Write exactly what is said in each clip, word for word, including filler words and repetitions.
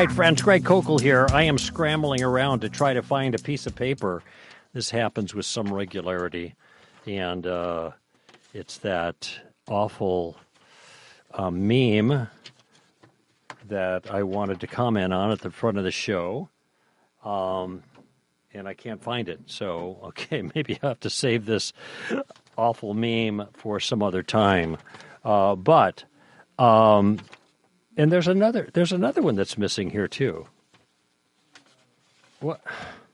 right, friends, Greg Kokel here. I am scrambling around to try to find a piece of paper. This happens with some regularity, and uh, it's that awful uh, meme that I wanted to comment on at the front of the show, um, and I can't find it. So, okay, maybe I have to save this awful meme for some other time. Uh, but... Um, And there's another there's another one that's missing here too. What?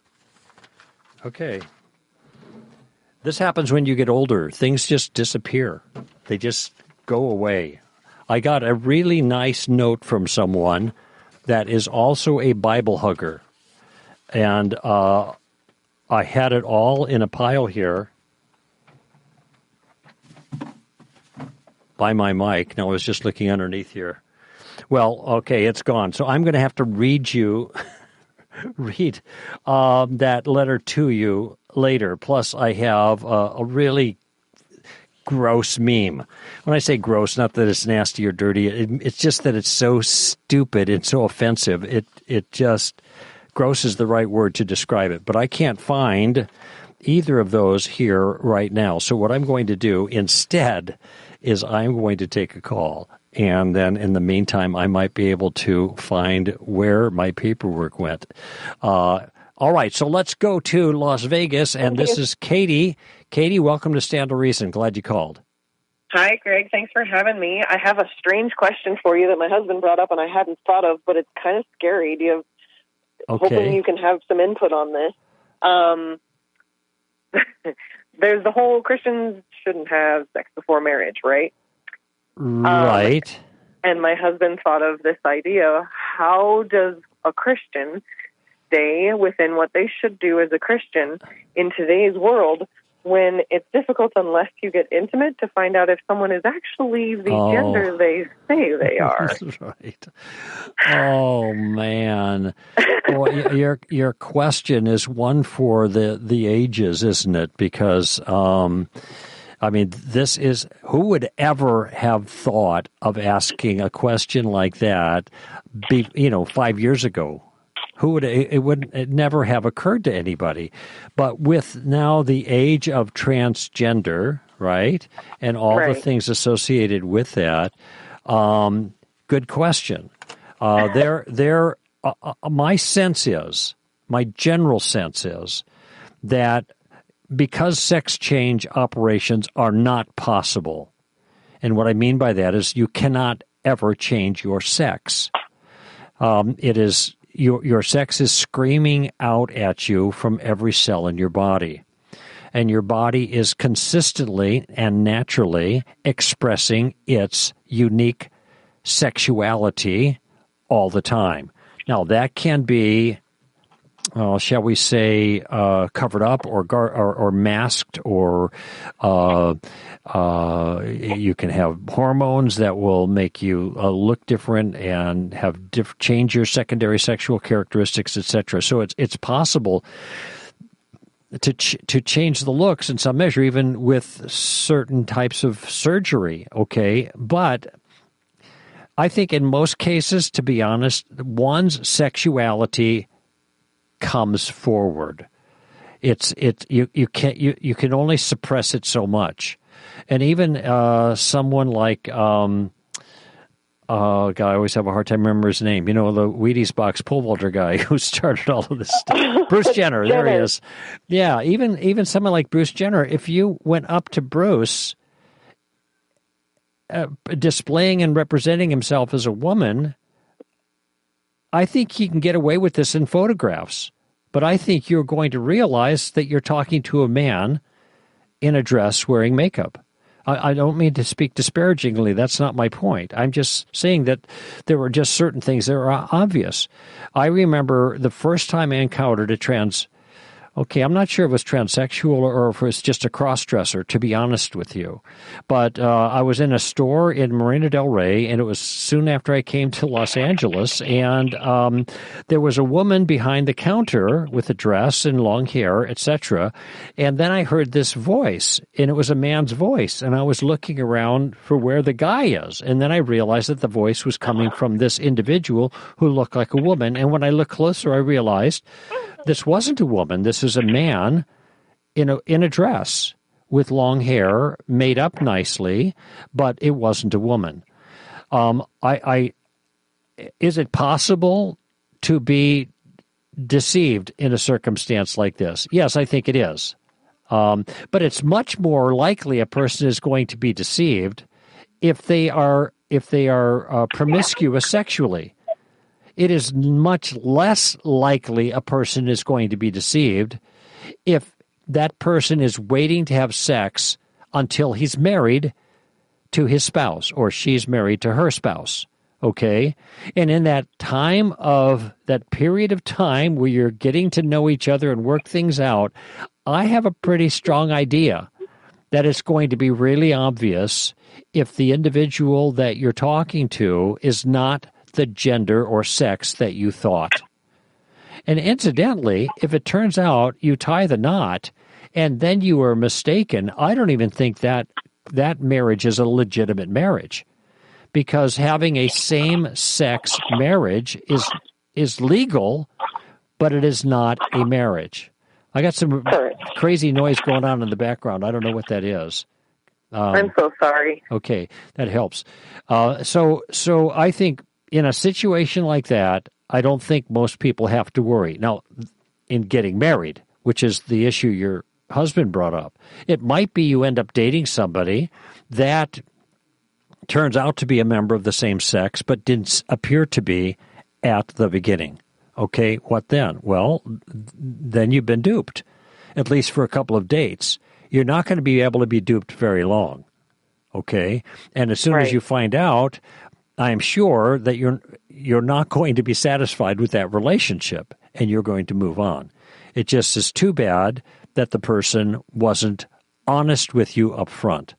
Okay. This happens when you get older. Things just disappear. They just go away. I got a really nice note from someone that is also a Bible hugger. And uh, I had it all in a pile here by my mic. Now I was just looking underneath here. Well, okay, it's gone. So I'm going to have to read you, read um, that letter to you later. Plus, I have a, a really gross meme. When I say gross, not that it's nasty or dirty. It, it's just that it's so stupid and so offensive. It it just gross is the right word to describe it. But I can't find either of those here right now. So what I'm going to do instead is I'm going to take a call. And then in the meantime, I might be able to find where my paperwork went. Uh, all right, so let's go to Las Vegas, and this is Katie. Katie, welcome to Stand to Reason. Glad you called. Hi, Greg. Thanks for having me. I have a strange question for you that my husband brought up and I hadn't thought of, but it's kind of scary. Do you have, okay. Hoping you can have some input on this. Um, there's the whole Christians shouldn't have sex before marriage, right? Right. Um, and my husband thought of this idea. How does a Christian stay within what they should do as a Christian in today's world when it's difficult unless you get intimate to find out if someone is actually the oh. gender they say they are? Right. Oh, man. Well, your your question is one for the, the ages, isn't it? Because... Um, I mean, this is, who would ever have thought of asking a question like that, be, you know, five years ago? Who would, it would it never have occurred to anybody. But with now the age of transgender, right, and all right. the things associated with that, um, good question. Uh, there, there, uh, uh, my sense is, my general sense is that because sex change operations are not possible, and what I mean by that is you cannot ever change your sex. Um, it is your your sex is screaming out at you from every cell in your body, and your body is consistently and naturally expressing its unique sexuality all the time. Now that can be, Uh, shall we say, uh, covered up or, gar- or or masked, or uh, uh, you can have hormones that will make you uh, look different and have diff- change your secondary sexual characteristics, et cetera. So it's it's possible to ch- to change the looks in some measure, even with certain types of surgery. Okay, but I think in most cases, to be honest, one's sexuality comes forward. It's it you you can't you, you can only suppress it so much, and even uh, someone like um, uh, guy I always have a hard time remembering his name. You know, the Wheaties box pole vaulter guy who started all of this stuff. Bruce Jenner, there he is. Yeah, even even someone like Bruce Jenner. If you went up to Bruce, uh, displaying and representing himself as a woman, I think he can get away with this in photographs, but I think you're going to realize that you're talking to a man in a dress wearing makeup. I, I don't mean to speak disparagingly. That's not my point. I'm just saying that there were just certain things that are obvious. I remember the first time I encountered a trans Okay, I'm not sure if it was transsexual or if it was just a cross-dresser, to be honest with you. But uh, I was in a store in Marina del Rey, and it was soon after I came to Los Angeles, and um, there was a woman behind the counter with a dress and long hair, et cetera. And then I heard this voice, and it was a man's voice, and I was looking around for where the guy is. And then I realized that the voice was coming from this individual who looked like a woman. And when I looked closer, I realized this wasn't a woman. This is a man in a in a dress with long hair, made up nicely, but it wasn't a woman. Um, I, I is it possible to be deceived in a circumstance like this? Yes, I think it is. Um, but it's much more likely a person is going to be deceived if they are if they are uh, promiscuous sexually. It is much less likely a person is going to be deceived if that person is waiting to have sex until he's married to his spouse or she's married to her spouse, okay? And in that time of, that period of time where you're getting to know each other and work things out, I have a pretty strong idea that it's going to be really obvious if the individual that you're talking to is not the gender or sex that you thought. And incidentally, if it turns out you tie the knot and then you were mistaken, I don't even think that that marriage is a legitimate marriage, because having a same-sex marriage is is legal, but it is not a marriage. I got some crazy noise going on in the background. I don't know what that is. Um, I'm so sorry. Okay, that helps. Uh, so, so I think in a situation like that, I don't think most people have to worry. Now, in getting married, which is the issue your husband brought up, it might be you end up dating somebody that turns out to be a member of the same sex, but didn't appear to be at the beginning. Okay, what then? Well, then you've been duped, at least for a couple of dates. You're not going to be able to be duped very long. Okay, and as soon right. as you find out, I'm sure that you're you're not going to be satisfied with that relationship, and you're going to move on. It just is too bad that the person wasn't honest with you up front.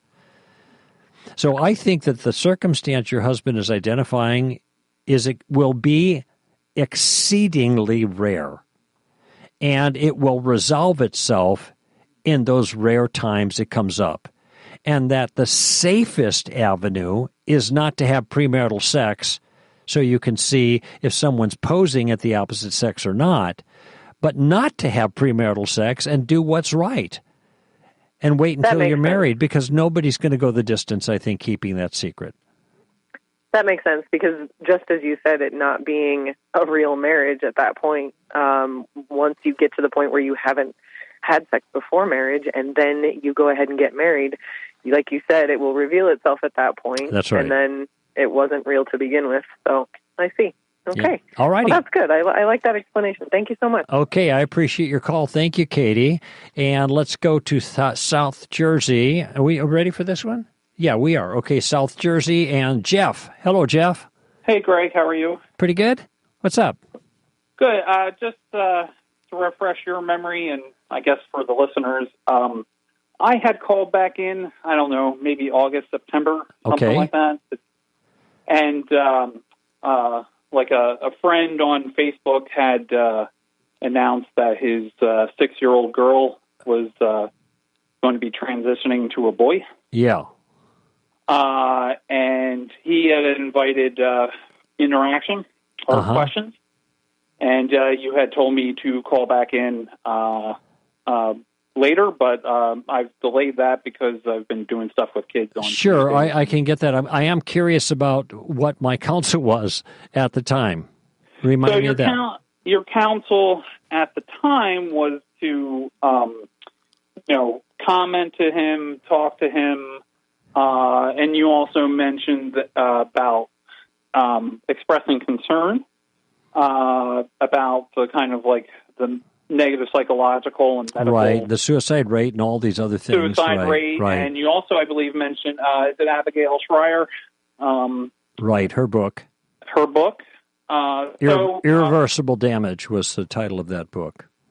So I think that the circumstance your husband is identifying is it will be exceedingly rare, and it will resolve itself in those rare times it comes up. And that the safest avenue is not to have premarital sex so you can see if someone's posing at the opposite sex or not, but not to have premarital sex and do what's right and wait until you're married, because nobody's going to go the distance, I think, keeping that secret. That makes sense, because just as you said, it not being a real marriage at that point, um, once you get to the point where you haven't had sex before marriage and then you go ahead and get married, like you said, it will reveal itself at that point. That's right. And then it wasn't real to begin with. So I see. Okay. Yeah. All righty. Well, that's good. I, I like that explanation. Thank you so much. Okay. I appreciate your call. Thank you, Katie. And let's go to th- South Jersey. Are we ready for this one? Yeah, we are. Okay, South Jersey and Jeff. Hello, Jeff. Hey, Greg. How are you? Pretty good. What's up? Good. Uh, just uh, to refresh your memory, and I guess for the listeners, um, I had called back in, I don't know, maybe August, September, something okay. like that. And um, uh, like a, a friend on Facebook had uh, announced that his uh, six-year-old girl was uh, going to be transitioning to a boy. Yeah. Uh, and he had invited uh, interaction or uh-huh. questions. And uh, you had told me to call back in uh, uh, later, but um, I've delayed that because I've been doing stuff with kids on Sure, I, I can get that. I'm, I am curious about what my counsel was at the time. Remind so me your of that. Coun- your counsel at the time was to, um, you know, comment to him, talk to him, uh, and you also mentioned uh, about um, expressing concern uh, about the kind of like the negative psychological and medical. Right, the suicide rate and all these other things. Suicide right, rate, right. And you also, I believe, mentioned, uh, is it Abigail Shrier? Um, right, her book. Her book. Uh, Irre- so, Irreversible uh, Damage was the title of that book. Irreversible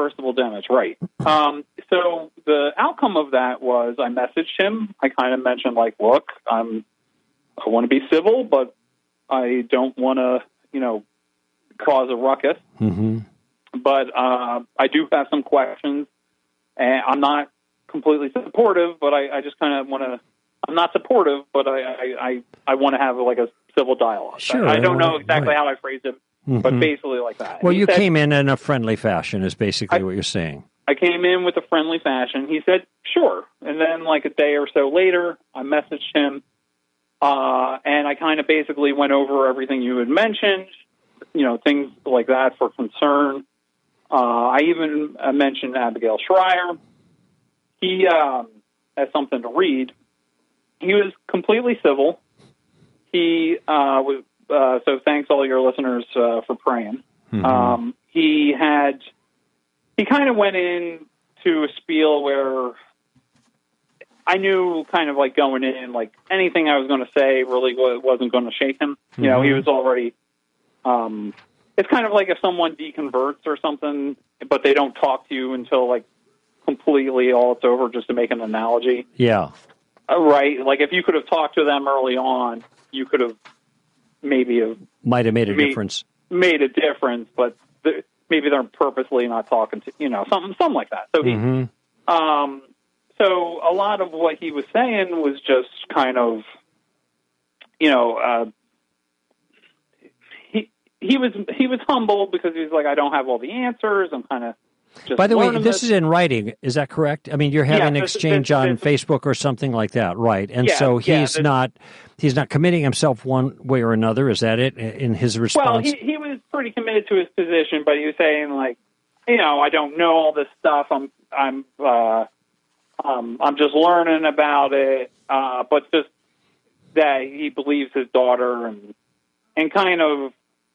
irreversible damage, right. Um, so the outcome of that was I messaged him. I kind of mentioned, like, look, I'm, I want to be civil, but I don't want to, you know, cause a ruckus. Mm-hmm. But uh, I do have some questions, and I'm not completely supportive, but I, I just kind of want to, I'm not supportive, but I, I, I, I want to have, like, a civil dialogue. Sure. I, I don't know exactly right. how I phrased it, mm-hmm. but basically like that. Well, he you said, came in in a friendly fashion is basically I, what you're saying. I came in with a friendly fashion. He said, sure. And then, like, a day or so later, I messaged him, uh, and I kind of basically went over everything you had mentioned, you know, things like that for concern. Uh, I even uh, mentioned Abigail Schreier. He um, has something to read. He was completely civil. He uh, was, uh, so thanks all your listeners uh, for praying. Mm-hmm. Um, he had, he kind of went in to a spiel where I knew kind of like going in, like anything I was going to say really wasn't going to shake him. Mm-hmm. You know, he was already, um, it's kind of like if someone deconverts or something, but they don't talk to you until like completely all it's over, just to make an analogy. Yeah. Uh, right. Like if you could have talked to them early on, you could have maybe have might have made a made, difference. Made a difference, but the, maybe they're purposely not talking to, you know, something, something like that. So he, mm-hmm. um, so a lot of what he was saying was just kind of, you know, uh, He was he was humble because he was like, I don't have all the answers. I'm kind of just By the way, this, this is in writing. Is that correct? I mean, you're having yeah, an this, exchange this, on this, Facebook or something like that, right? And yeah, so he's yeah, this, not he's not committing himself one way or another. Is that it in his response? Well, he, he was pretty committed to his position, but he was saying like, you know, I don't know all this stuff. I'm I'm uh, um, I'm just learning about it, uh, but just that he believes his daughter and and kind of.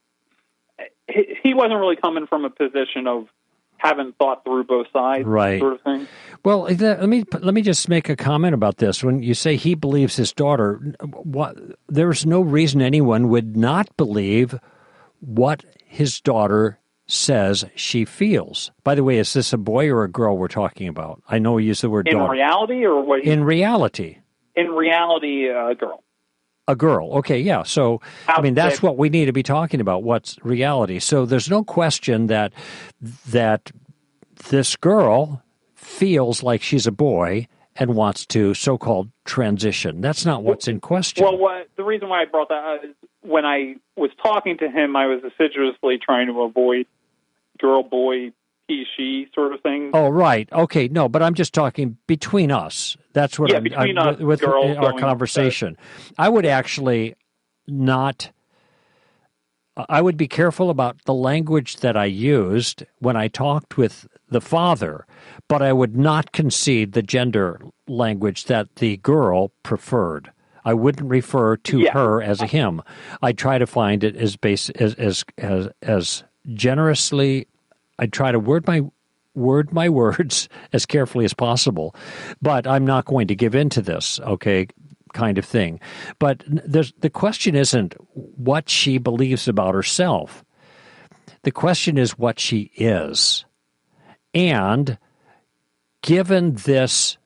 He wasn't really coming from a position of having thought through both sides, right. sort of thing. Well, let me let me just make a comment about this. When you say he believes his daughter, what, there's no reason anyone would not believe what his daughter says she feels. By the way, is this a boy or a girl we're talking about? I know we use the word in daughter. reality, or what? In reality, in reality, a uh, girl. A girl. Okay, yeah. So, I mean, that's what we need to be talking about, what's reality. So there's no question that that this girl feels like she's a boy and wants to so-called transition. That's not what's in question. Well, what, the reason why I brought that up is when I was talking to him, I was assiduously trying to avoid girl, boy, he, she sort of thing. Oh, right. Okay, no, but I'm just talking between us. That's what yeah, I'm, between I'm, us, with girls our conversation. I would actually not, I would be careful about the language that I used when I talked with the father, but I would not concede the gender language that the girl preferred. I wouldn't refer to yeah. her as a him. I'd try to find it as base as as as, as generously. I'd try to word my word my words as carefully as possible, but I'm not going to give in to this, okay, kind of thing. But there's, the question isn't what she believes about herself. The question is what she is. And given this,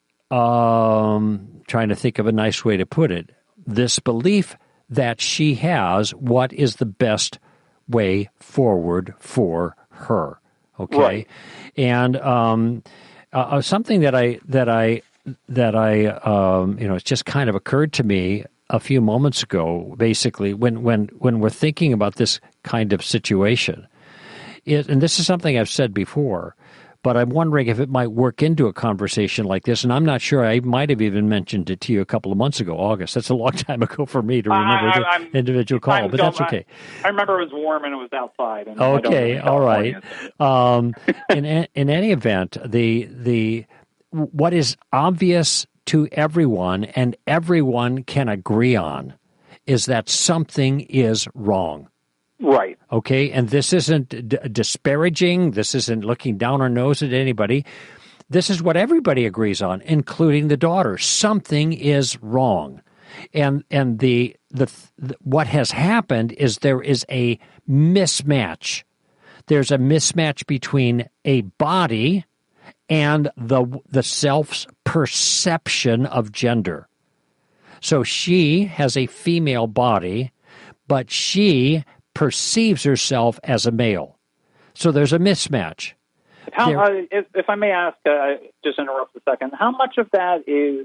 um, trying to think of a nice way to put it, this belief that she has, what is the best way forward for her? Okay, right. And um, uh, something that I that I that I um, you know, it's just kind of occurred to me a few moments ago. Basically, when when when we're thinking about this kind of situation, it, and this is something I've said before, but I'm wondering if it might work into a conversation like this. And I'm not sure. I might have even mentioned it to you a couple of months ago, August. That's a long time ago for me to remember I, the I'm, individual call, I'm but that's okay. I, I remember it was warm and it was outside. And okay, all right. Um, in in any event, the the what is obvious to everyone and everyone can agree on is that something is wrong. Right. Okay, and this isn't d- disparaging. This isn't looking down our nose at anybody. This is what everybody agrees on, including the daughter. Something is wrong, and and the the, the what has happened is there is a mismatch. there's a mismatch between a body and the the self's perception of gender. So she has a female body, but she perceives herself as a male. So there's a mismatch. How, uh, if, if I may ask, uh, just interrupt a second, how much of that is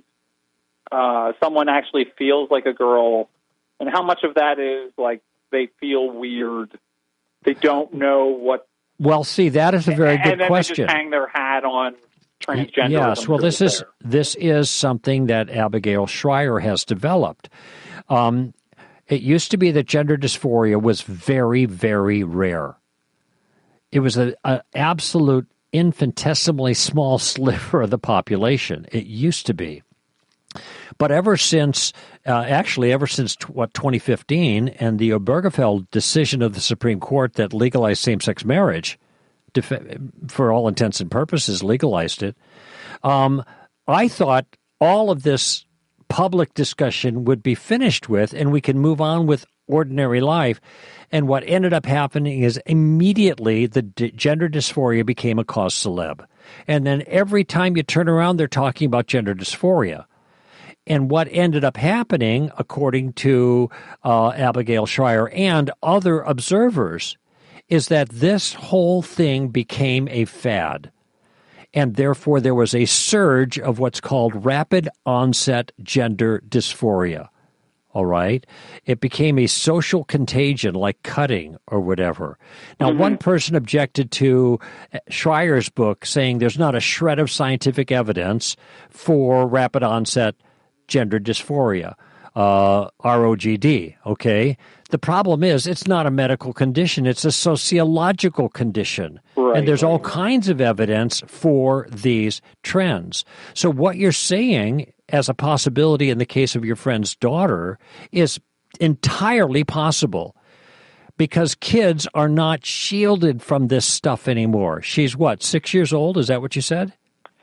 uh, someone actually feels like a girl, and how much of that is like they feel weird, they don't know what... Well, see, that is a very good and then question. They just hang their hat on transgender. Yes, well, this is, this is something that Abigail Shrier has developed. Um, it used to be that gender dysphoria was very, very rare. It was an absolute infinitesimally small sliver of the population. It used to be. But ever since, uh, actually, ever since, what, twenty fifteen, and the Obergefell decision of the Supreme Court that legalized same-sex marriage, def- for all intents and purposes, legalized it, um, I thought all of this public discussion would be finished with, and we can move on with ordinary life. And what ended up happening is immediately the d- gender dysphoria became a cause celeb. And then every time you turn around, they're talking about gender dysphoria. And what ended up happening, according to uh, Abigail Shrier and other observers, is that this whole thing became a fad. And therefore, there was a surge of what's called rapid onset gender dysphoria. All right? It became a social contagion like cutting or whatever. Now, mm-hmm. one person objected to Schreyer's book, saying there's not a shred of scientific evidence for rapid onset gender dysphoria, uh, R O G D, okay? The problem is it's not a medical condition. It's a sociological condition. Right, and there's all right. kinds of evidence for these trends. So what you're saying as a possibility in the case of your friend's daughter is entirely possible because kids are not shielded from this stuff anymore. She's what, six years old? Is that what you said?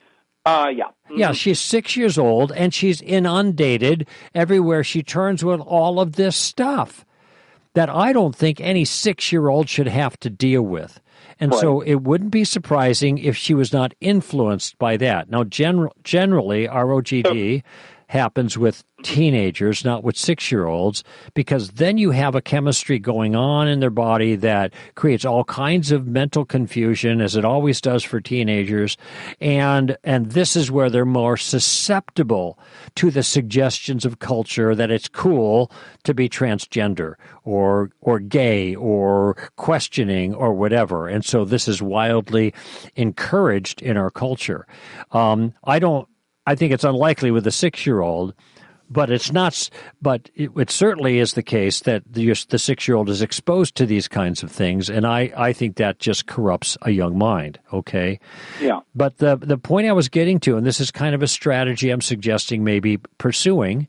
Uh, yeah. Mm-hmm. Yeah, she's six years old, and she's inundated everywhere she turns with all of this stuff that I don't think any six-year-old should have to deal with. And right. so it wouldn't be surprising if she was not influenced by that. Now, gen- generally, R O G D so, happens with teenagers, not with six-year-olds, because then you have a chemistry going on in their body that creates all kinds of mental confusion, as it always does for teenagers, and and this is where they're more susceptible to the suggestions of culture that it's cool to be transgender or or gay or questioning or whatever, and so this is wildly encouraged in our culture. Um, I don't. I think it's unlikely with a six-year-old, but it's not. But it, it certainly is the case that the, the six-year-old is exposed to these kinds of things, and I, I think that just corrupts a young mind. Okay. Yeah. But the the point I was getting to, and this is kind of a strategy I'm suggesting maybe pursuing,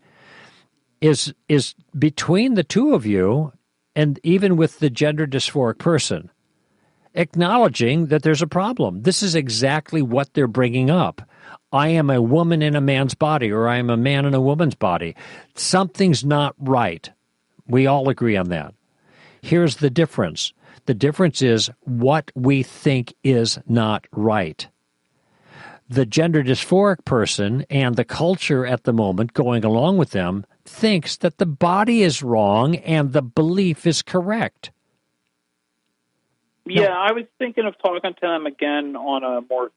is is between the two of you, and even with the gender dysphoric person, acknowledging that there's a problem. This is exactly what they're bringing up. I am a woman in a man's body, or I am a man in a woman's body. Something's not right. We all agree on that. Here's the difference. The difference is what we think is not right. The gender dysphoric person and the culture at the moment going along with them thinks that the body is wrong and the belief is correct. Yeah, no. I was thinking of talking to him again on a more,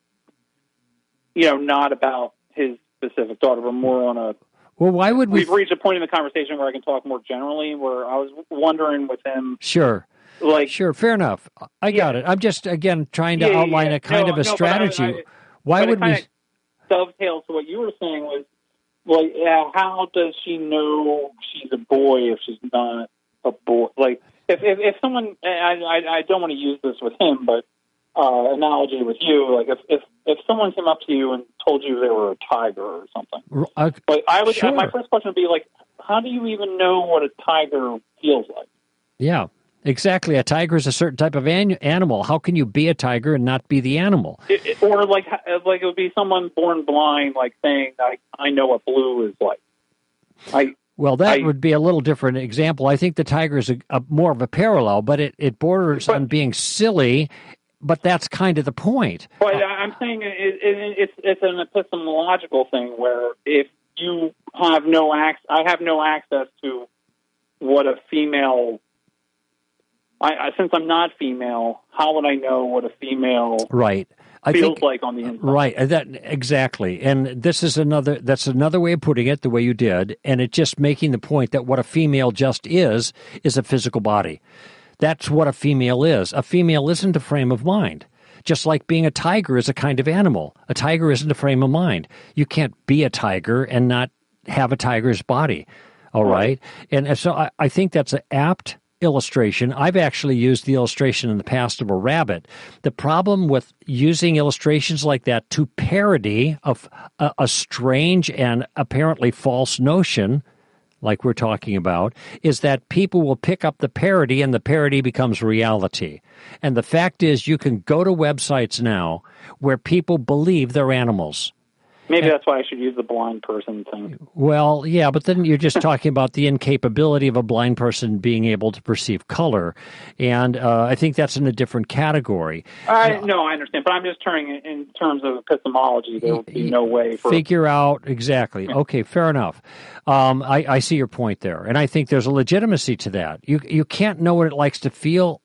you know, not about his specific daughter, but more on a... Well, why would we... We've reached a point in the conversation where I can talk more generally, where I was wondering with him... Sure. Like, sure, fair enough. I yeah. got it. I'm just, again, trying to yeah, outline yeah. a kind no, of a no, strategy. I, I, why would we... dovetails to what you were saying was, like, yeah, how does she know she's a boy if she's not a boy? Like, if if, if someone, I, I I don't want to use this with him, but uh, analogy with you, like if, if if someone came up to you and told you they were a tiger or something, uh, like I would, sure. my first question would be like, how do you even know what a tiger feels like? Yeah. Exactly. A tiger is a certain type of an- animal. How can you be a tiger and not be the animal? It, it, or like like it would be someone born blind, like saying, I, I know what blue is like. I Well, that I, would be a little different example. I think the tiger is a, a, more of a parallel, but it, it borders but, on being silly, but that's kind of the point. But I'm saying it, it, it's it's an epistemological thing where if you have no access, I have no access to what a female. I, I since I'm not female, how would I know what a female right I feels think, like on the inside? Right, that exactly. And this is another. That's another way of putting it, the way you did, and it's just making the point that what a female just is is a physical body. That's what a female is. A female isn't a frame of mind. Just like being a tiger is a kind of animal. A tiger isn't a frame of mind. You can't be a tiger and not have a tiger's body. All right? And so I, I think that's an apt illustration. I've actually used the illustration in the past of a rabbit. The problem with using illustrations like that to parody of a, a strange and apparently false notion, like we're talking about, is that people will pick up the parody and the parody becomes reality. And the fact is, you can go to websites now where people believe they're animals. Maybe and, that's why I should use the blind person thing. Well, yeah, but then you're just talking about the incapability of a blind person being able to perceive color. And uh, I think that's in a different category. I, no, I understand. But I'm just turning it in terms of epistemology. There would be no way for... Figure out, exactly. Okay, fair enough. Um, I, I see your point there. And I think there's a legitimacy to that. You You can't know what it likes to feel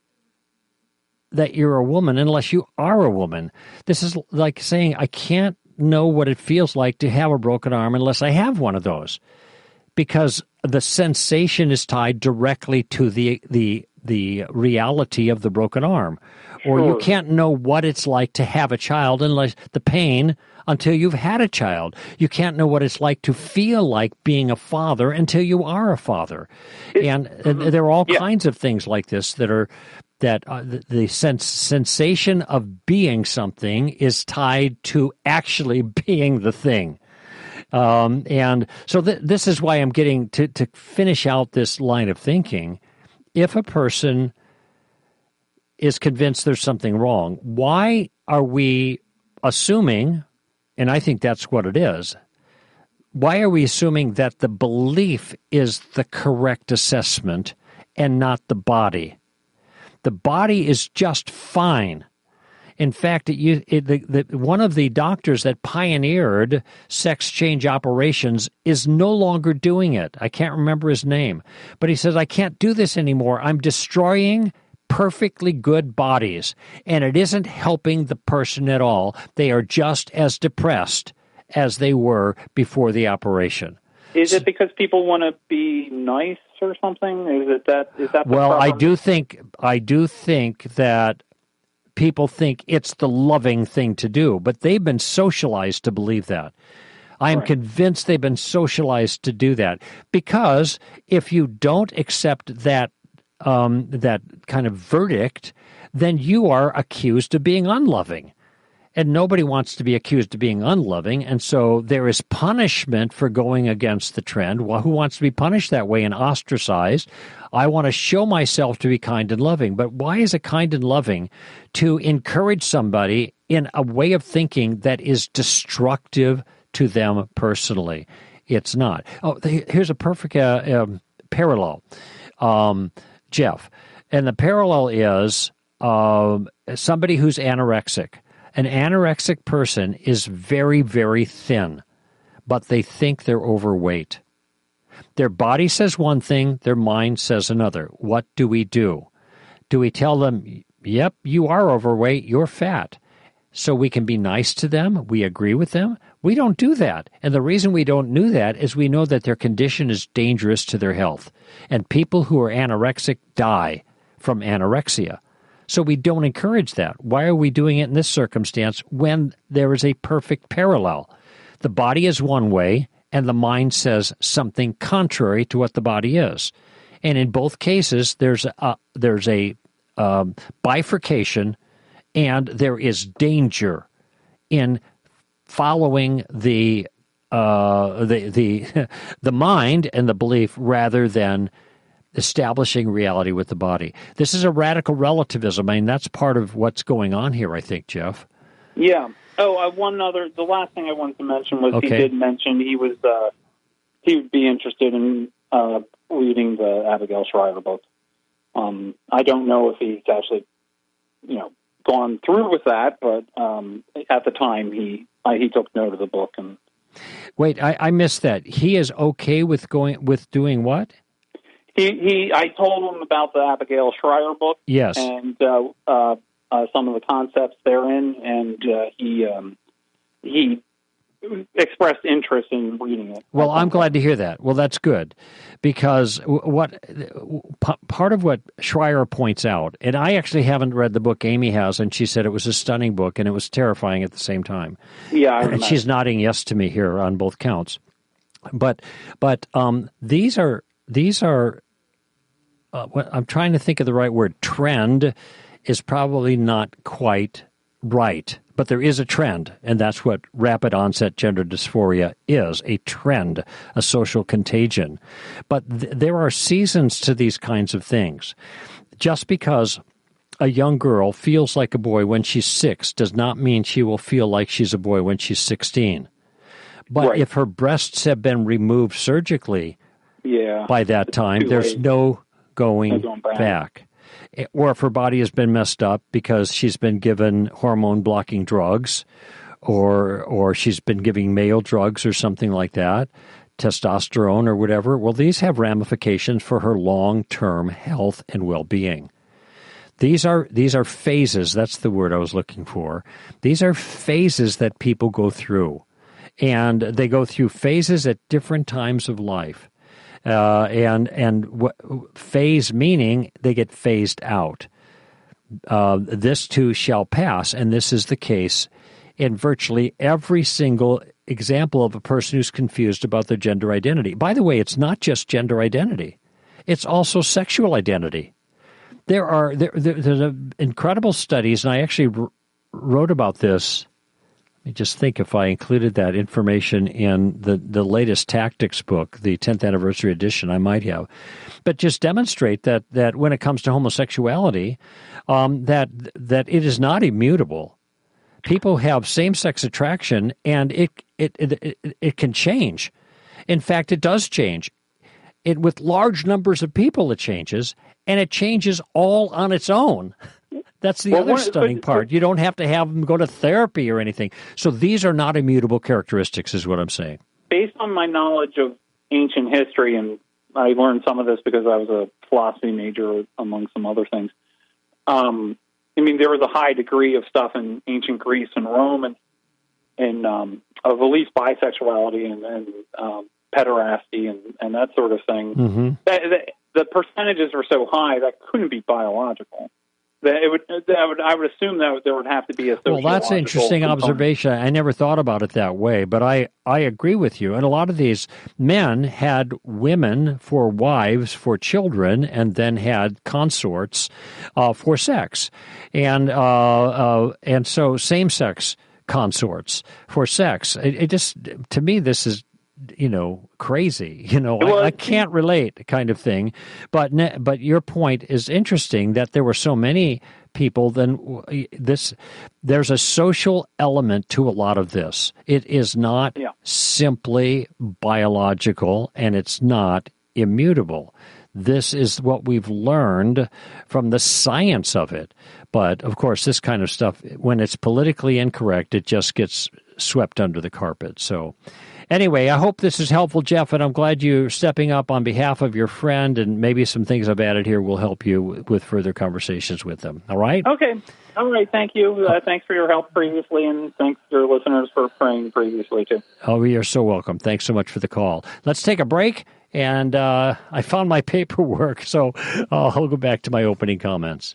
that you're a woman unless you are a woman. This is like saying, I can't know what it feels like to have a broken arm unless I have one of those, because the sensation is tied directly to the the the reality of the broken arm. Or Sure. you can't know what it's like to have a child unless the pain until you've had a child. You can't know what it's like to feel like being a father until you are a father. And, and there are all Yeah. kinds of things like this that are that uh, the, the sense, sensation of being something is tied to actually being the thing. Um, and so th- this is why I'm getting to, to finish out this line of thinking. If a person is convinced there's something wrong, why are we assuming, and I think that's what it is, why are we assuming that the belief is the correct assessment and not the body? The body is just fine. In fact, it, it, the, the, one of the doctors that pioneered sex change operations is no longer doing it. I can't remember his name. But he says, I can't do this anymore. I'm destroying perfectly good bodies, and it isn't helping the person at all. They are just as depressed as they were before the operation. Is it because people want to be nice or something? Is it that? Is that the well, problem? I do think I do think that people think it's the loving thing to do, but they've been socialized to believe that. I am Right. convinced they've been socialized to do that, because if you don't accept that um, that kind of verdict, then you are accused of being unloving. And nobody wants to be accused of being unloving, and so there is punishment for going against the trend. Well, who wants to be punished that way and ostracized? I want to show myself to be kind and loving. But why is it kind and loving to encourage somebody in a way of thinking that is destructive to them personally? It's not. Oh, here's a perfect uh, um, parallel, um, Jeff. And the parallel is um, somebody who's anorexic. An anorexic person is very, very thin, but they think they're overweight. Their body says one thing, their mind says another. What do we do? Do we tell them, yep, you are overweight, you're fat, so we can be nice to them, we agree with them? We don't do that. And the reason we don't do that is we know that their condition is dangerous to their health. And people who are anorexic die from anorexia. So we don't encourage that. Why are we doing it in this circumstance when there is a perfect parallel? The body is one way, and the mind says something contrary to what the body is. And in both cases, there's a, there's a um, bifurcation, and there is danger in following the uh, the the the mind and the belief rather than establishing reality with the body. This is a radical relativism. I mean, that's part of what's going on here, I think, Jeff. Yeah. Oh, uh, one other, the last thing I wanted to mention was Okay. he did mention he was, uh, he would be interested in uh, reading the Abigail Shriver book. Um, I don't know if he's actually, you know, gone through with that, but um, at the time he uh, he took note of the book. And wait, I, I missed that. He is okay with going with doing what? He he. I told him about the Abigail Shriver book. Yes, and uh, uh, uh, some of the concepts therein, and uh, he um, he. expressed interest in reading it. Well, I'm glad to hear that. Well, that's good, because what p- part of what Schreier points out, and I actually haven't read the book, Amy has, and she said it was a stunning book, and it was terrifying at the same time. Yeah, I and she's nodding yes to me here on both counts. But but um, these are these are. Uh, what, I'm trying to think of the right word. Trend is probably not quite right. But there is a trend, and that's what rapid onset gender dysphoria is, a trend, a social contagion. But th- there are seasons to these kinds of things. Just because a young girl feels like a boy when she's six does not mean she will feel like she's a boy when she's sixteen. But right. if her breasts have been removed surgically yeah, by that time, there's late. no going, no going back. back. Or if her body has been messed up because she's been given hormone-blocking drugs, or or she's been giving male drugs or something like that, testosterone or whatever, well, these have ramifications for her long-term health and well-being. These are these are phases. That's the word I was looking for. These are phases that people go through, and they go through phases at different times of life. Uh, and and what, phase meaning they get phased out. Uh, this too shall pass, and this is the case in virtually every single example of a person who's confused about their gender identity. By the way, it's not just gender identity; it's also sexual identity. There are there, there there's a, incredible studies, and I actually r- wrote about this. Let me just think if I included that information in the, the latest Tactics book, the tenth anniversary edition, I might have. But just demonstrate that that when it comes to homosexuality, um, that that it is not immutable. People have same-sex attraction, and it it, it it it can change. In fact, it does change. It with large numbers of people, it changes, and it changes all on its own. That's the well, other stunning but, part. You don't have to have them go to therapy or anything. So these are not immutable characteristics, is what I'm saying. Based on my knowledge of ancient history, and I learned some of this because I was a philosophy major, among some other things. Um, I mean, there was a high degree of stuff in ancient Greece and Rome, and, and um, of at least bisexuality and, and um, pederasty and, and that sort of thing. Mm-hmm. That, that, the percentages were so high that couldn't be biological. That it would, that would, I would assume that there would have to be a sociological Well, that's an interesting component. observation. I never thought about it that way, but I, I agree with you. And a lot of these men had women for wives, for children, and then had consorts uh, for sex. And, uh, uh, and so same-sex consorts for sex. It, it just, to me, this is, you know, crazy, you know, well, I, I can't relate kind of thing. But ne- but your point is interesting that there were so many people, then this, there's a social element to a lot of this. It is not yeah. simply biological, and it's not immutable. This is what we've learned from the science of it. But, of course, this kind of stuff, when it's politically incorrect, it just gets swept under the carpet. So anyway, I hope this is helpful, Jeff, and I'm glad you're stepping up on behalf of your friend, and maybe some things I've added here will help you with further conversations with them. All right? Okay. All right. Thank you. Uh, thanks for your help previously, and thanks to your listeners for praying previously, too. Oh, you're so welcome. Thanks so much for the call. Let's take a break, and uh, I found my paperwork, so uh, I'll go back to my opening comments.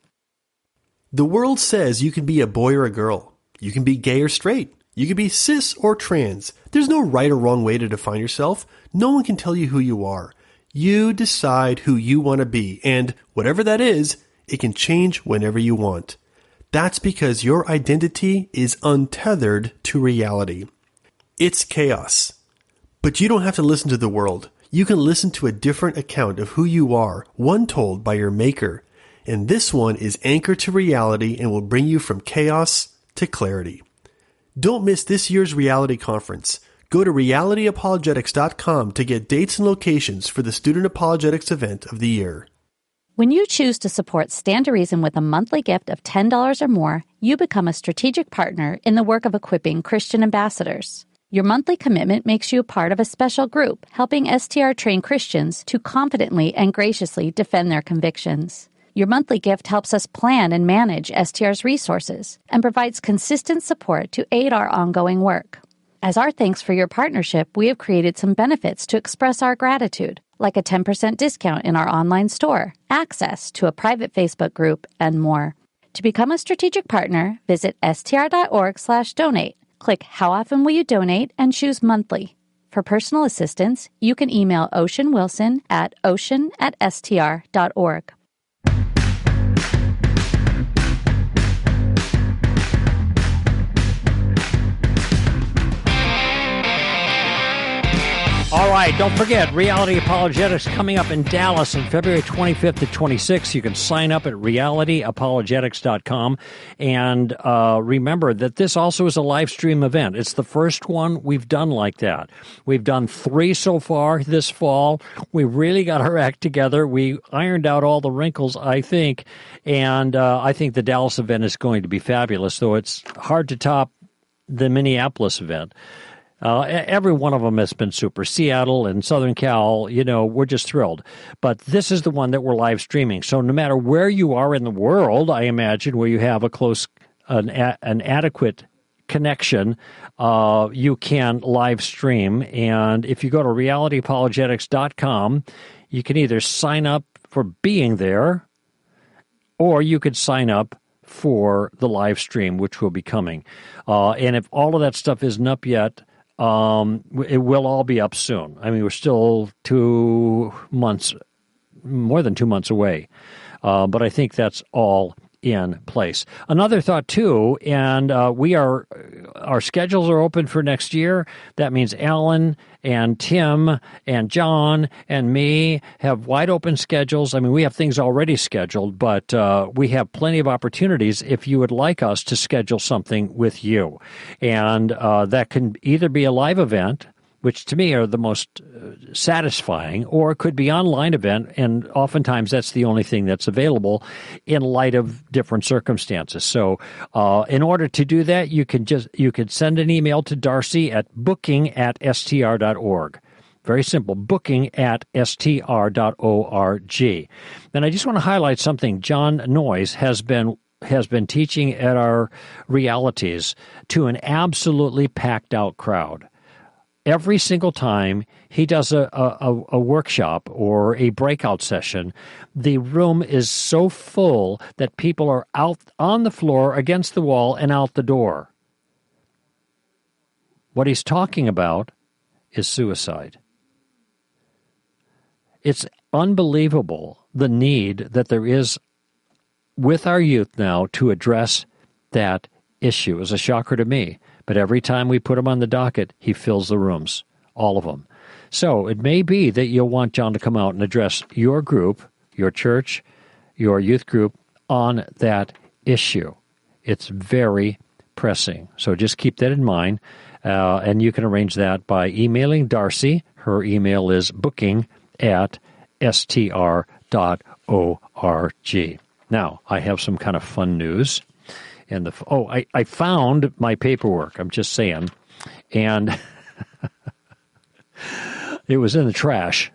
The world says you can be a boy or a girl. You can be gay or straight. You can be cis or trans. There's no right or wrong way to define yourself. No one can tell you who you are. You decide who you want to be, and whatever that is, it can change whenever you want. That's because your identity is untethered to reality. It's chaos. But you don't have to listen to the world. You can listen to a different account of who you are, one told by your maker. And this one is anchored to reality and will bring you from chaos to clarity. Don't miss this year's reality conference. Go to reality apologetics dot com to get dates and locations for the Student Apologetics event of the year. When you choose to support Stand to Reason with a monthly gift of ten dollars or more, you become a strategic partner in the work of equipping Christian ambassadors. Your monthly commitment makes you a part of a special group helping S T R-trained Christians to confidently and graciously defend their convictions. Your monthly gift helps us plan and manage S T R's resources and provides consistent support to aid our ongoing work. As our thanks for your partnership, we have created some benefits to express our gratitude, like a ten percent discount in our online store, access to a private Facebook group, and more. To become a strategic partner, visit str.org slash donate. Click How Often Will You Donate and choose Monthly. For personal assistance, you can email Ocean Wilson at ocean at str.org. All right, don't forget, Reality Apologetics coming up in Dallas on February twenty-fifth to twenty-sixth. You can sign up at reality apologetics dot com. And uh, remember that this also is a live stream event. It's the first one we've done like that. We've done three so far this fall. We really got our act together. We ironed out all the wrinkles, I think. And uh, I think the Dallas event is going to be fabulous, though it's hard to top the Minneapolis event. Uh, every one of them has been super. Seattle and Southern Cal, you know, we're just thrilled. But this is the one that we're live streaming. So no matter where you are in the world, I imagine, where you have a close, an, an adequate connection, uh, you can live stream. And if you go to reality apologetics dot com, you can either sign up for being there, or you could sign up for the live stream, which will be coming. Uh, and if all of that stuff isn't up yet, Um, it will all be up soon. I mean, we're still two months, more than two months away. Uh, but I think that's all in place. Another thought, too, and uh, we are, our schedules are open for next year. That means Alan and Tim and John and me have wide open schedules. I mean, we have things already scheduled, but uh, we have plenty of opportunities if you would like us to schedule something with you. And uh, that can either be a live event, which to me are the most uh, satisfying, or it could be an online event, and oftentimes that's the only thing that's available in light of different circumstances. So uh, in order to do that, you can just you could send an email to Darcy at booking at str dot org. Very simple, booking at str dot org. Then I just want to highlight something. John Noyes has been has been teaching at our realities to an absolutely packed out crowd. Every single time he does a, a, a workshop or a breakout session, the room is so full that people are out on the floor, against the wall, and out the door. What he's talking about is suicide. It's unbelievable the need that there is with our youth now to address that issue. It was a shocker to me. But every time we put him on the docket, he fills the rooms, all of them. So it may be that you'll want John to come out and address your group, your church, your youth group on that issue. It's very pressing. So just keep that in mind. Uh, and you can arrange that by emailing Darcy. Her email is booking at str dot org. Now, I have some kind of fun news. And the oh, I, I found my paperwork. I'm just saying, and it was in the trash.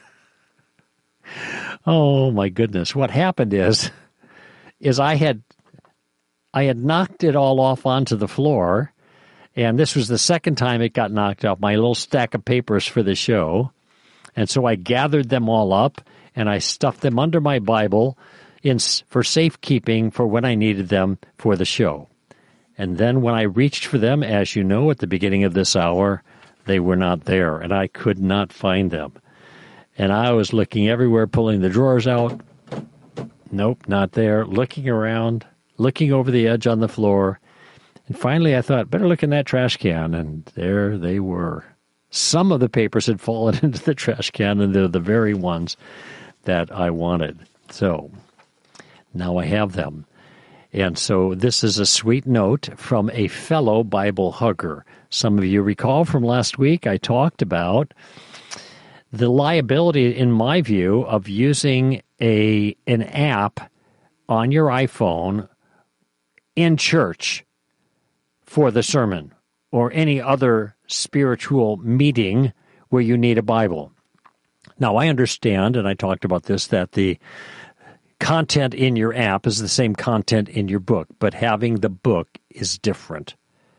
Oh my goodness! What happened is, is I had, I had knocked it all off onto the floor, and this was the second time it got knocked off. My little stack of papers for the show, and so I gathered them all up and I stuffed them under my Bible. In, for safekeeping for when I needed them for the show. And then when I reached for them, as you know, at the beginning of this hour, they were not there, and I could not find them. And I was looking everywhere, pulling the drawers out. Nope, not there. Looking around, looking over the edge on the floor. And finally I thought, better look in that trash can, and there they were. Some of the papers had fallen into the trash can, and they're the very ones that I wanted. So now I have them. And so this is a sweet note from a fellow Bible hugger. Some of you recall from last week I talked about the liability, in my view, of using a an app on your iPhone in church for the sermon or any other spiritual meeting where you need a Bible. Now, I understand, and I talked about this, that the content in your app is the same content in your book, but having the book is different.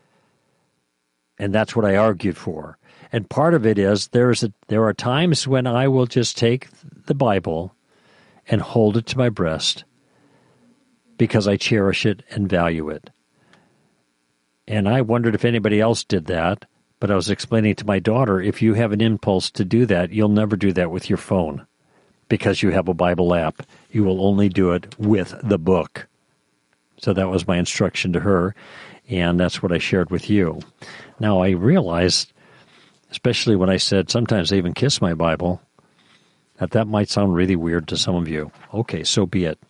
And that's what I argued for. And part of it is there's a, there are times when I will just take the Bible and hold it to my breast because I cherish it and value it. And I wondered if anybody else did that, but I was explaining to my daughter, if you have an impulse to do that, you'll never do that with your phone because you have a Bible app. You will only do it with the book. So that was my instruction to her, and that's what I shared with you. Now, I realized, especially when I said sometimes I even kiss my Bible, that that might sound really weird to some of you. Okay, so be it.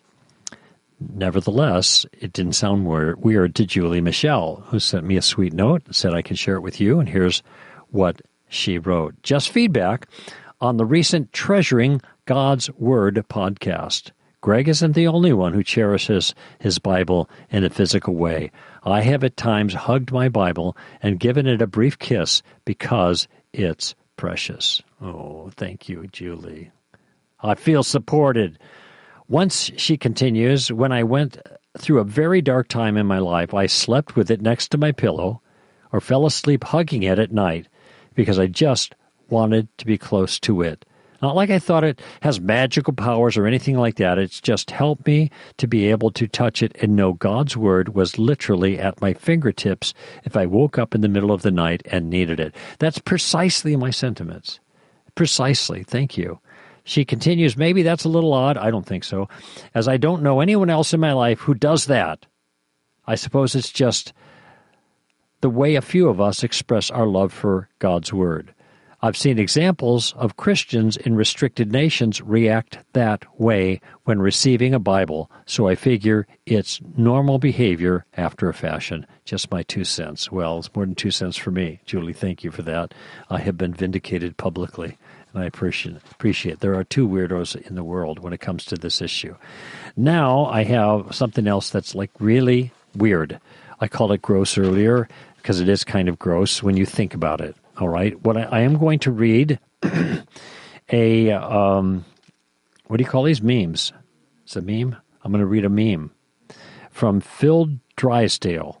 Nevertheless, it didn't sound weird to Julie Michelle, who sent me a sweet note and said I can share it with you, and here's what she wrote. Just feedback on the recent Treasuring God's Word podcast. Greg isn't the only one who cherishes his Bible in a physical way. I have at times hugged my Bible and given it a brief kiss because it's precious. Oh, thank you, Julie. I feel supported. Once, she continues, when I went through a very dark time in my life, I slept with it next to my pillow or fell asleep hugging it at night because I just wanted to be close to it. Not like I thought it has magical powers or anything like that. It's just helped me to be able to touch it and know God's Word was literally at my fingertips if I woke up in the middle of the night and needed it. That's precisely my sentiments. Precisely. Thank you. She continues, maybe that's a little odd. I don't think so, as I don't know anyone else in my life who does that. I suppose it's just the way a few of us express our love for God's Word. I've seen examples of Christians in restricted nations react that way when receiving a Bible, so I figure it's normal behavior after a fashion. Just my two cents. Well, it's more than two cents for me. Julie, thank you for that. I have been vindicated publicly. And I appreciate appreciate. There are two weirdos in the world when it comes to this issue. Now I have something else that's like really weird. I called it gross earlier because it is kind of gross when you think about it. All right. What I, I am going to read a um, what do you call these memes? It's a meme. I'm going to read a meme from Phil Drysdale.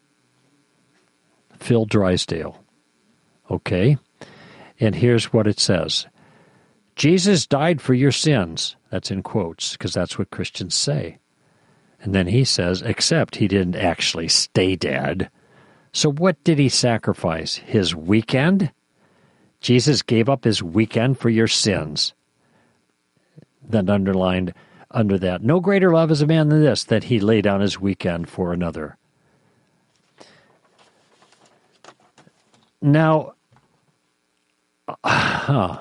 Phil Drysdale. Okay. And here's what it says. Jesus died for your sins. That's in quotes, because that's what Christians say. And then he says, except he didn't actually stay dead. So what did he sacrifice? His weekend? Jesus gave up his weekend for your sins. Then underlined under that, no greater love is a man than this, that he lay down his weekend for another. Now, Uh,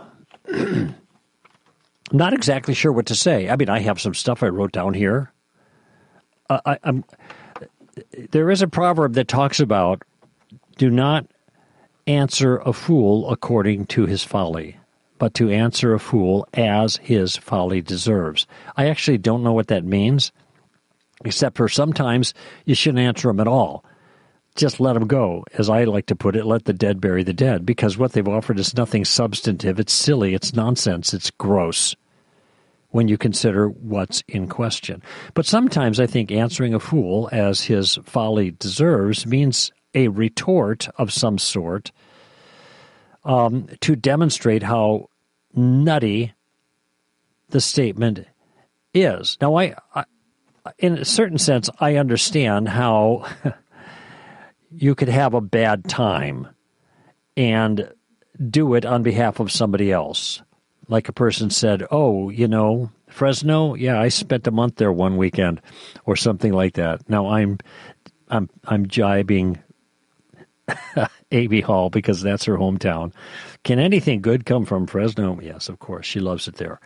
not exactly sure what to say. I mean, I have some stuff I wrote down here. Uh, I, I'm, there is a proverb that talks about, do not answer a fool according to his folly, but to answer a fool as his folly deserves. I actually don't know what that means, except for sometimes you shouldn't answer them at all. Just let them go. As I like to put it, let the dead bury the dead, because what they've offered is nothing substantive. It's silly. It's nonsense. It's gross when you consider what's in question. But sometimes I think answering a fool as his folly deserves means a retort of some sort um, to demonstrate how nutty the statement is. Now, I, I in a certain sense, I understand how you could have a bad time and do it on behalf of somebody else. Like a person said, oh, you know, Fresno, yeah, I spent a month there one weekend or something like that. Now I'm I'm I'm jibing Amy Hall because that's her hometown. Can anything good come from Fresno? Yes, of course. She loves it there.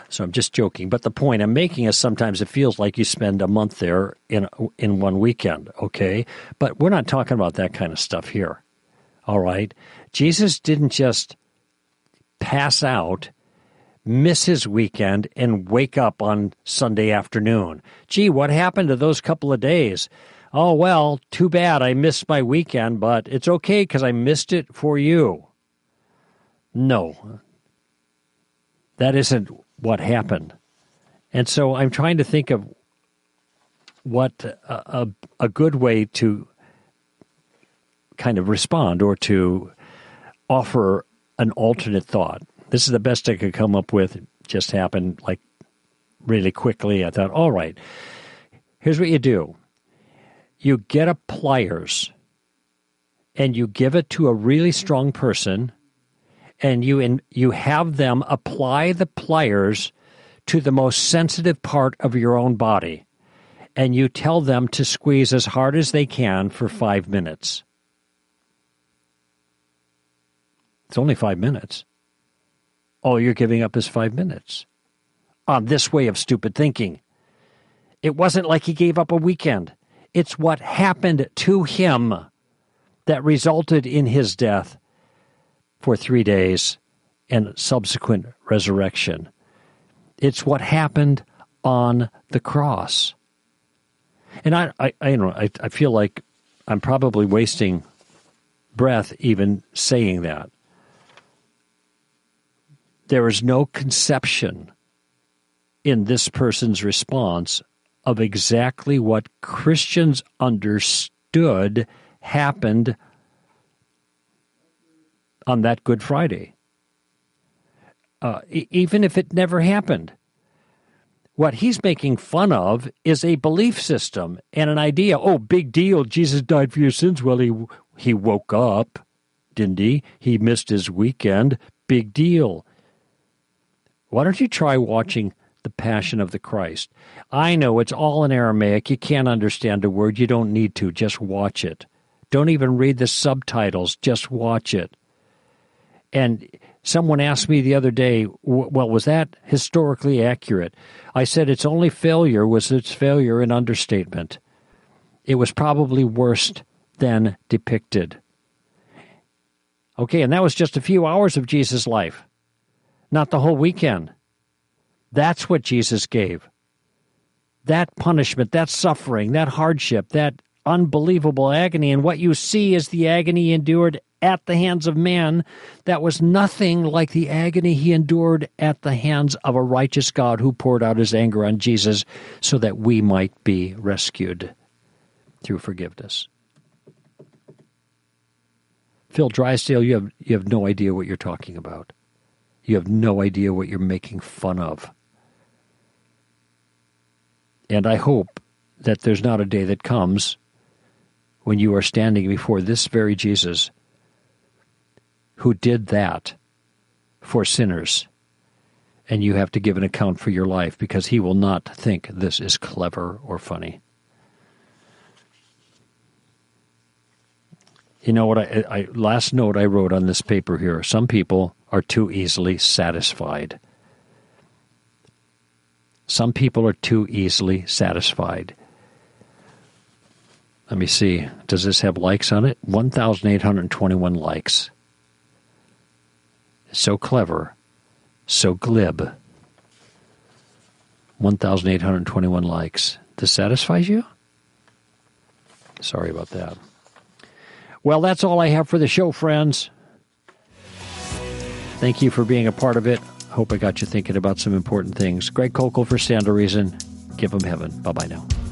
So I'm just joking. But the point I'm making is sometimes it feels like you spend a month there in in one weekend, okay? But we're not talking about that kind of stuff here, all right? Jesus didn't just pass out, miss his weekend, and wake up on Sunday afternoon. Gee, what happened to those couple of days? Oh, well, too bad I missed my weekend, but it's okay because I missed it for you. No, that isn't what happened. And so I'm trying to think of what a, a, a good way to kind of respond or to offer an alternate thought. This is the best I could come up with. It just happened like really quickly. I thought, all right, here's what you do. You get a pliers and you give it to a really strong person, and you in, you have them apply the pliers to the most sensitive part of your own body, and you tell them to squeeze as hard as they can for five minutes. It's only five minutes. All you're giving up is five minutes on this way of stupid thinking. It wasn't like he gave up a weekend. It's what happened to him that resulted in his death for three days and subsequent resurrection. It's what happened on the cross. And I, I, I you know, I, I feel like I'm probably wasting breath even saying that. There is no conception in this person's response of exactly what Christians understood happened on that Good Friday. Uh, e- even if it never happened. What he's making fun of is a belief system and an idea. Oh, big deal, Jesus died for your sins. Well, he, he woke up, didn't he? He missed his weekend. Big deal. Why don't you try watching The Passion of the Christ? I know it's all in Aramaic. You can't understand a word. You don't need to. Just watch it. Don't even read the subtitles. Just watch it. And someone asked me the other day, well, was that historically accurate? I said its only failure was its failure in understatement. It was probably worse than depicted. Okay, and that was just a few hours of Jesus' life, not the whole weekend. That's what Jesus gave. That punishment, that suffering, that hardship, that unbelievable agony. And what you see is the agony endured at the hands of man that was nothing like the agony he endured at the hands of a righteous God who poured out his anger on Jesus so that we might be rescued through forgiveness. Phil Drysdale, you have you have no idea what you're talking about. You have no idea what you're making fun of. And I hope that there's not a day that comes when you are standing before this very Jesus who did that for sinners, and you have to give an account for your life because he will not think this is clever or funny. You know what? I, I last note I wrote on this paper here, some people are too easily satisfied. Some people are too easily satisfied. Let me see. Does this have likes on it? one thousand eight hundred twenty-one likes. So clever. So glib. one thousand eight hundred twenty-one likes. This satisfies you? Sorry about that. Well, that's all I have for the show, friends. Thank you for being a part of it. Hope I got you thinking about some important things. Greg Koukl for Stand to Reason. Give them heaven. Bye-bye now.